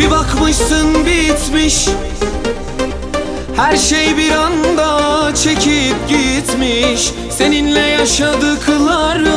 Bir bakmışsın bitmiş, her şey bir anda çekip gitmiş. Seninle yaşadıklarım,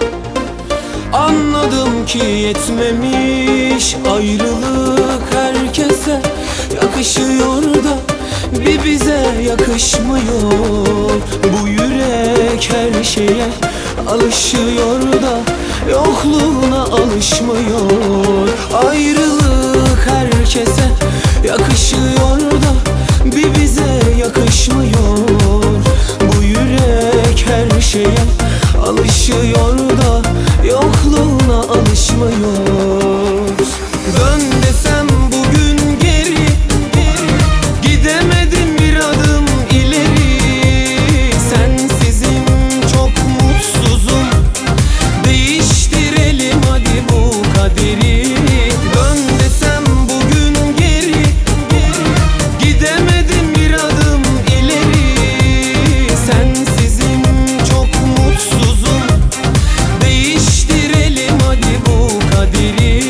anladım ki yetmemiş. Ayrılık herkese yakışıyor da bir bize yakışmıyor. Bu yürek her şeye alışıyor da yokluğuna alışmıyor. Ayrılık herkese yakışıyor da bir bize yakışmıyor. Bu yürek her şeye alışıyor da yokluğuna alışmıyor. Dön desem bugün geri, gidemedim bir adım ileri. Sensizim çok mutsuzum, değiştirelim hadi bu kaderi. Dön desem bugün geri, gidemedim bir adım ileri. Sensizim çok mutsuzum, değiştirelim hadi bu kaderi.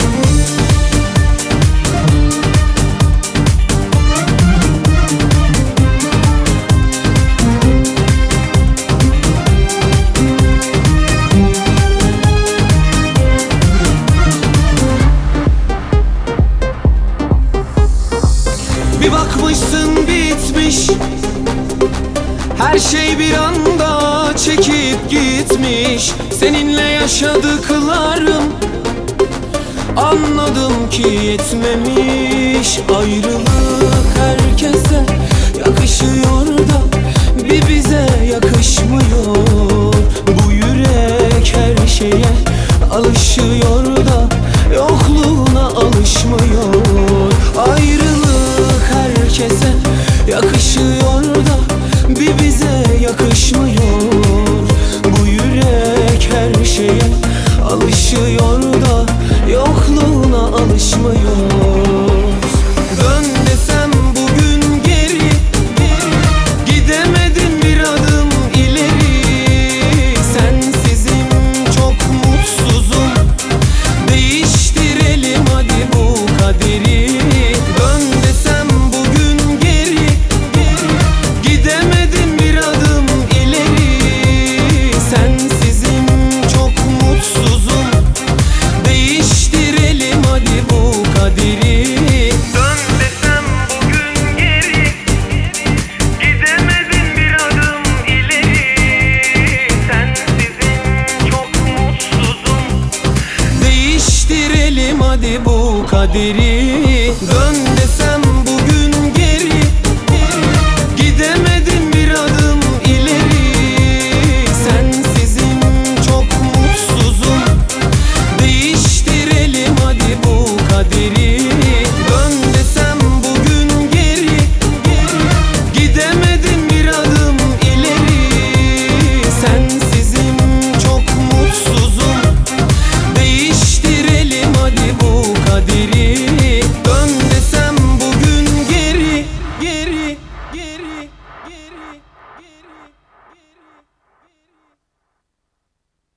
Bir bakmışsın bitmiş, her şey bir anda çekip gitmiş. Seninle yaşadıklarım, anladım ki yetmemiş. Ayrılık herkese yakışıyor da bir bize yakışmıyor. Bu yürek her şeye alışıyor da yokluğuna alışmıyor. Ayrılık herkese yakışıyor da bir bize yakışmıyor. Bu yürek her şeye alışıyor da yokluğuna alışmıyor. Dön desem bugün geri, gidemedim bir adım ileri. Sensizim çok mutsuzum, değiştirelim hadi bu kaderi. Dön desem bugün geri, gidemedim bir adım ileri. Sensizim çok mutsuzum, değiştirelim hadi bu kaderi. Dön desem bugün geri, gidemedim bir adım ileri. Sensizim çok mutsuzum, değiştirelim hadi bu kaderi. Dön desem